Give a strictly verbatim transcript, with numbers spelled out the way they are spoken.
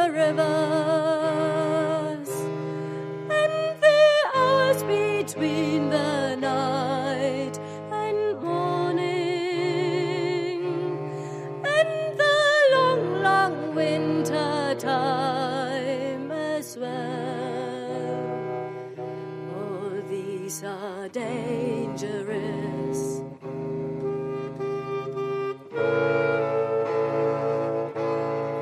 the rivers, and the hours between the night and morning, and the long, long winter time as well. Oh, these are dangerous